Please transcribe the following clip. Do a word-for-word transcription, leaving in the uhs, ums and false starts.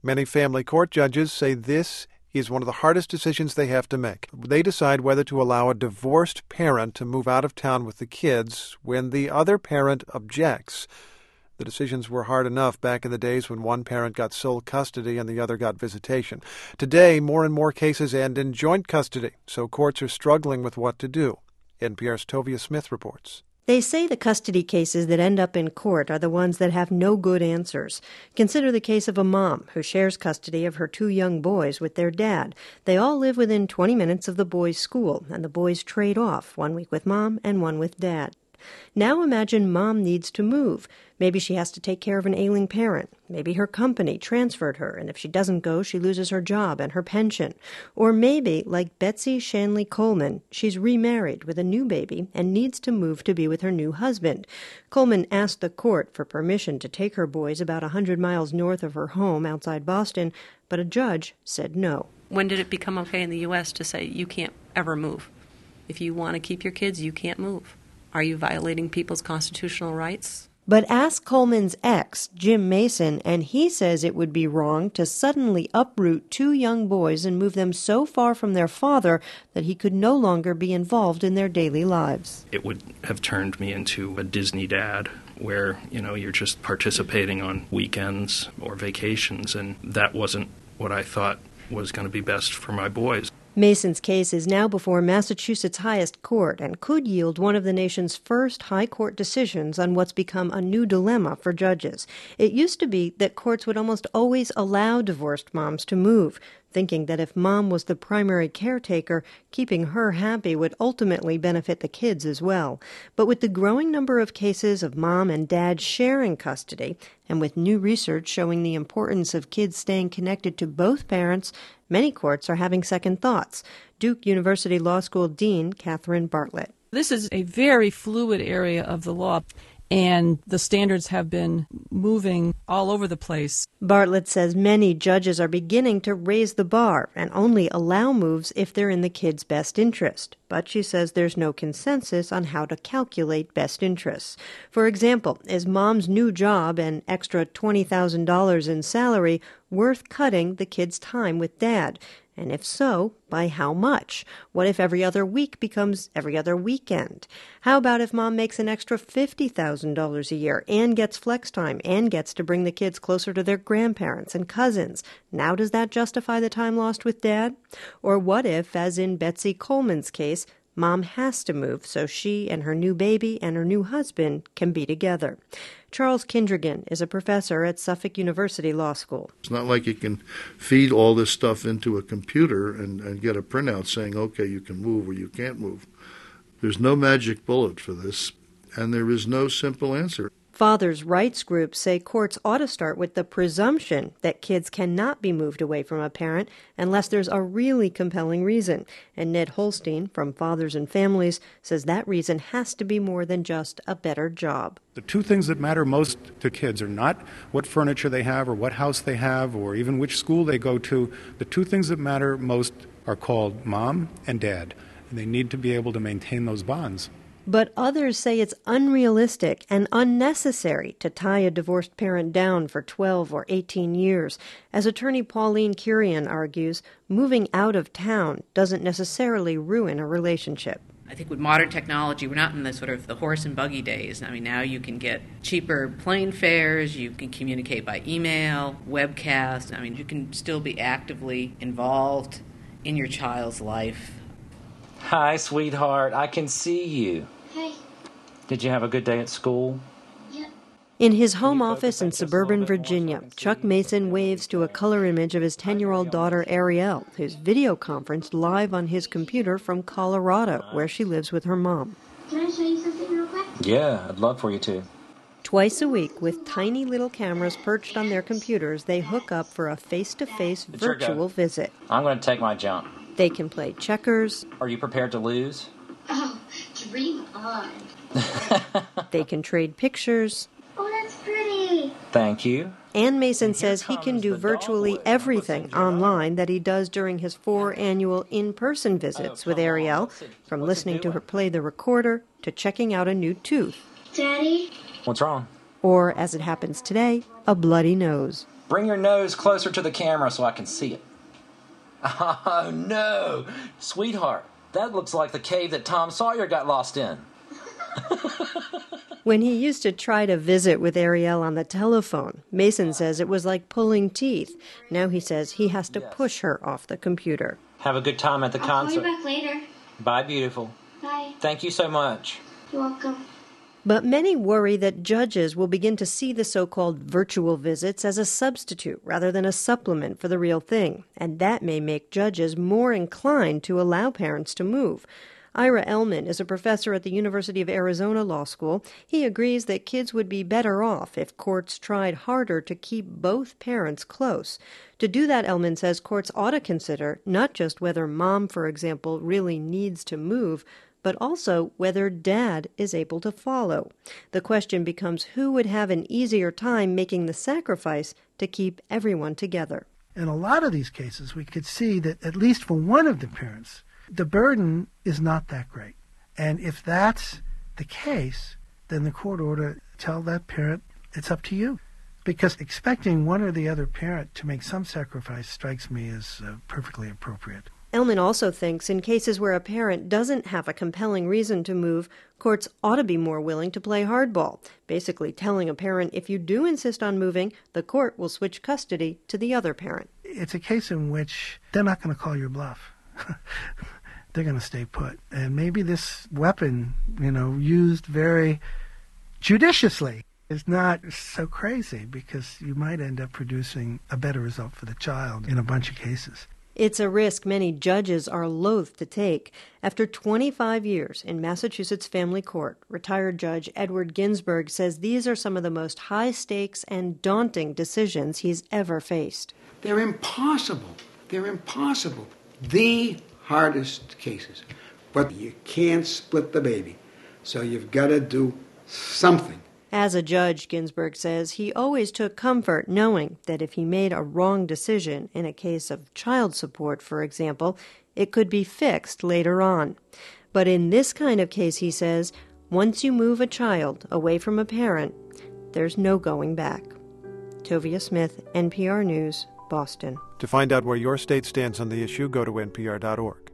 Many family court judges say this is one of the hardest decisions they have to make. They decide whether to allow a divorced parent to move out of town with the kids when the other parent objects. The decisions were hard enough back in the days when one parent got sole custody and the other got visitation. Today, more and more cases end in joint custody, so courts are struggling with what to do. N P R's Tovia Smith reports. They say the custody cases that end up in court are the ones that have no good answers. Consider the case of a mom who shares custody of her two young boys with their dad. They all live within twenty minutes of the boys' school, and the boys trade off, one week with mom and one with dad. Now imagine mom needs to move. Maybe she has to take care of an ailing parent. Maybe her company transferred her, and if she doesn't go, she loses her job and her pension. Or maybe, like Betsy Shanley Coleman, she's remarried with a new baby and needs to move to be with her new husband. Coleman asked the court for permission to take her boys about one hundred miles north of her home outside Boston, but a judge said no. When did it become okay in the U S to say you can't ever move? If you want to keep your kids, you can't move. Are you violating people's constitutional rights? But ask Coleman's ex, Jim Mason, and he says it would be wrong to suddenly uproot two young boys and move them so far from their father that he could no longer be involved in their daily lives. It would have turned me into a Disney dad where, you know, you're just participating on weekends or vacations, and that wasn't what I thought was going to be best for my boys. Mason's case is now before Massachusetts' highest court and could yield one of the nation's first high court decisions on what's become a new dilemma for judges. It used to be that courts would almost always allow divorced moms to move, thinking that if mom was the primary caretaker, keeping her happy would ultimately benefit the kids as well. But with the growing number of cases of mom and dad sharing custody, and with new research showing the importance of kids staying connected to both parents, many courts are having second thoughts. Duke University Law School Dean Catherine Bartlett. This is a very fluid area of the law, and the standards have been moving all over the place. Bartlett says many judges are beginning to raise the bar and only allow moves if they're in the kids' best interest. But she says there's no consensus on how to calculate best interests. For example, is mom's new job and extra twenty thousand dollars in salary worth cutting the kids' time with dad? And if so, by how much? What if every other week becomes every other weekend? How about if mom makes an extra fifty thousand dollars a year and gets flex time and gets to bring the kids closer to their grandparents and cousins? Now does that justify the time lost with dad? Or what if, as in Betsy Coleman's case, mom has to move so she and her new baby and her new husband can be together? Charles Kindrigan is a professor at Suffolk University Law School. It's not like you can feed all this stuff into a computer and, and get a printout saying, okay, you can move or you can't move. There's no magic bullet for this, and there is no simple answer. Fathers' rights groups say courts ought to start with the presumption that kids cannot be moved away from a parent unless there's a really compelling reason. And Ned Holstein from Fathers and Families says that reason has to be more than just a better job. The two things that matter most to kids are not what furniture they have or what house they have or even which school they go to. The two things that matter most are called mom and dad, and they need to be able to maintain those bonds. But others say it's unrealistic and unnecessary to tie a divorced parent down for twelve or eighteen years. As attorney Pauline Curian argues, moving out of town doesn't necessarily ruin a relationship. I think with modern technology, we're not in the sort of the horse and buggy days. I mean, now you can get cheaper plane fares, you can communicate by email, webcast. I mean, you can still be actively involved in your child's life. Hi, sweetheart. I can see you. Hey. Did you have a good day at school? Yep. In his home office in suburban Virginia, Chuck Mason waves to a color image of his ten-year-old daughter, Ariel, who's video conferenced live on his computer from Colorado, where she lives with her mom. Can I show you something real quick? Yeah, I'd love for you to. Twice a week, with tiny little cameras perched on their computers, they hook up for a face-to-face virtual visit. I'm going to take my jump. They can play checkers. Are you prepared to lose? Oh, dream on. They can trade pictures. Oh, that's pretty. Thank you. And Mason says he can do virtually everything online that he does during his four annual in-person visits with Ariel, from listening to her play the recorder to checking out a new tooth. Daddy? What's wrong? Or, as it happens today, a bloody nose. Bring your nose closer to the camera so I can see it. Oh, no. Sweetheart, that looks like the cave that Tom Sawyer got lost in. When he used to try to visit with Ariel on the telephone, Mason says it was like pulling teeth. Now he says he has to push her off the computer. Have a good time at the I'll concert. call you back later. Bye, beautiful. Bye. Thank you so much. You're welcome. But many worry that judges will begin to see the so-called virtual visits as a substitute rather than a supplement for the real thing, and that may make judges more inclined to allow parents to move. Ira Elman is a professor at the University of Arizona Law School. He agrees that kids would be better off if courts tried harder to keep both parents close. To do that, Elman says courts ought to consider not just whether mom, for example, really needs to move, but also whether dad is able to follow. The question becomes who would have an easier time making the sacrifice to keep everyone together. In a lot of these cases, we could see that at least for one of the parents, the burden is not that great. And if that's the case, then the court ought to tell that parent, it's up to you. Because expecting one or the other parent to make some sacrifice strikes me as uh, perfectly appropriate. Elman also thinks in cases where a parent doesn't have a compelling reason to move, courts ought to be more willing to play hardball, basically telling a parent if you do insist on moving, the court will switch custody to the other parent. It's a case in which they're not going to call your bluff. They're going to stay put. And maybe this weapon, you know, used very judiciously is not so crazy because you might end up producing a better result for the child in a bunch of cases. It's a risk many judges are loath to take. After twenty-five years in Massachusetts Family Court, retired Judge Edward Ginsburg says these are some of the most high-stakes and daunting decisions he's ever faced. They're impossible. They're impossible. The hardest cases. But you can't split the baby. So you've got to do something. As a judge, Ginsburg says, he always took comfort knowing that if he made a wrong decision in a case of child support, for example, it could be fixed later on. But in this kind of case, he says, once you move a child away from a parent, there's no going back. Tovia Smith, N P R News, Boston. To find out where your state stands on the issue, go to N P R dot org.